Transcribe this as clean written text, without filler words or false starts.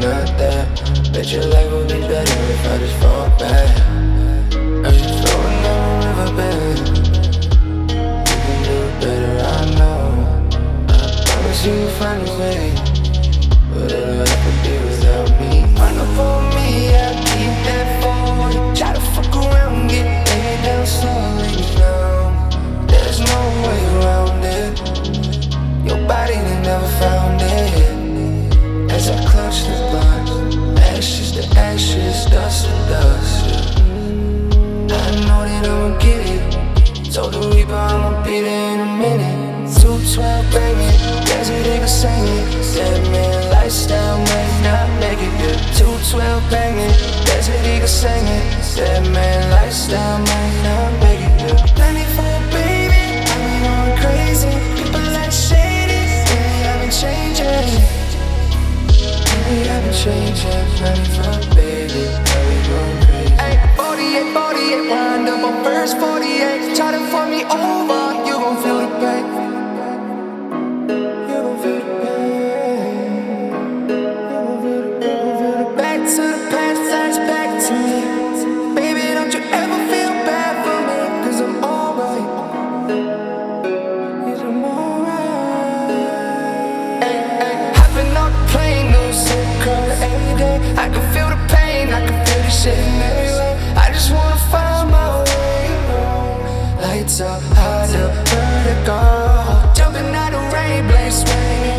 not there. Bet your life will be better if I just fall back. I just flowing down the riverbed. You can do it better, I know. I promise you will find a way, but it'll have to be without me. Run up on me, I'll keep that forward. Try to fuck around, get laid down slowly now. There's no way around it. Your body, they never found it. As I clutch the blunt, ashes to ashes, dust to dust. I know that I'ma get it. Told the Reaper I'ma beat it in a minute. 212 banging, there's a nigga singing. Said man, lifestyle might not make it good. 212 banging, there's a nigga singing. Said man, lifestyle might not make it good. 94 baby, I be going crazy. People like shady, yeah, I've been changing. Yeah, I've been changing. 94 baby, I be going crazy. Ay, 48, 48, wind up on first 48. Try to fuck me over, you gon' feel the pain. You gon' feel the pain. Back to the past, flashback to me. Baby, don't you ever feel bad for me, 'cause I'm alright. Yes, I'm alright. Ay, ay, hopping on the plane, no sick car every day. I can feel the pain, I can feel the shit in every way. I just wanna find my way. Lights up, high to vertical. Jumping out the rain, blade swing.